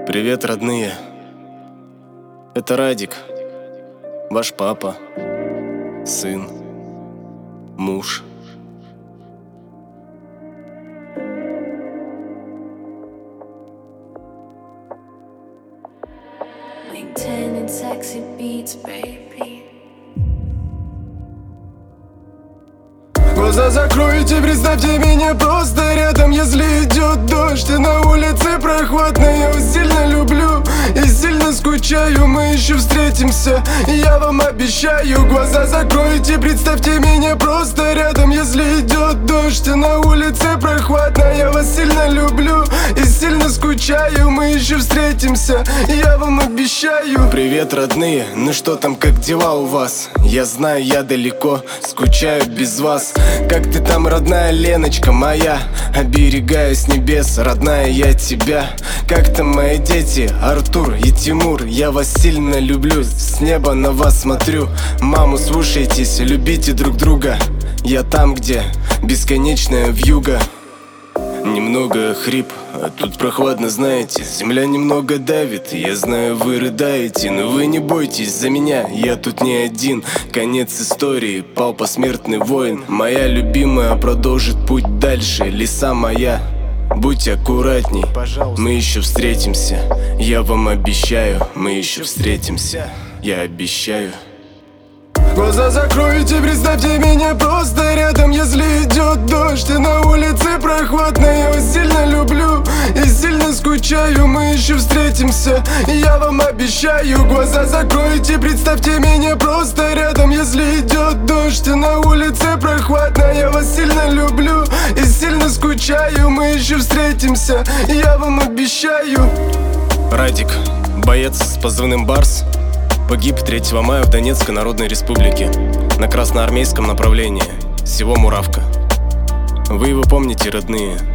Привет, родные. Это Радик, ваш папа, сын, муж. Maintaining sexy beats, baby. Глаза закройте, представьте меня просто рядом. Если идет дождь и на улице прохладно, я вас сильно люблю и сильно скучаю. Мы еще встретимся, я вам обещаю. Глаза закройте, представьте меня просто рядом. Если идет дождь и на улице прохладно, я вас сильно люблю и сильно скучаю. Мы еще встретимся, я вам обещаю. Привет, родные, ну что там, как дела у вас? Я знаю, я далеко, скучаю без вас. Как ты там, родная Леночка моя? Оберегаю с небес, родная, я тебя. Как там мои дети, Артур и Тимур? Я вас сильно люблю, с неба на вас смотрю. Маму, слушайтесь, любите друг друга. Я там, где бесконечная вьюга. Немного хрип, а тут прохладно, знаете. Земля немного давит, я знаю, вы рыдаете. Но вы не бойтесь за меня, я тут не один. Конец истории, пал посмертный воин. Моя любимая продолжит путь дальше, лиса моя. Будь аккуратней, мы еще встретимся. Я вам обещаю, мы еще встретимся. Я обещаю. Глаза закройте, представьте меня просто рядом. Если идет дождь и на улице прохладно, я вас сильно люблю и сильно скучаю. Мы еще встретимся, я вам обещаю. Глаза закройте, представьте меня просто рядом. Если идет дождь и на улице прохладно, я вас сильно люблю и сильно скучаю. Мы еще встретимся, я вам обещаю. Радик, боец с позывным Барс, погиб 3 мая в Донецкой Народной Республике на красноармейском направлении, село Муравка. Вы его помните, родные?